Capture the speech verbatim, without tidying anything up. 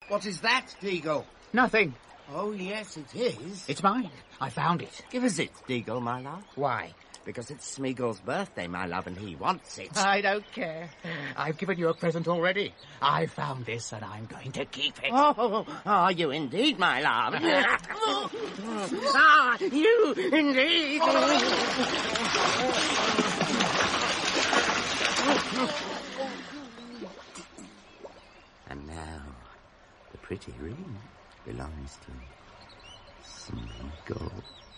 What is that, Deagle? Nothing. Oh, yes, it is. It's mine. I found it. Give us it, Deagle, my love. Why? Because it's Smeagol's birthday, my love, and he wants it. I don't care. I've given you a present already. I found this, and I'm going to keep it. Oh, are you indeed, my love? Ah, you indeed. And now, the pretty ring belongs to Smeagol.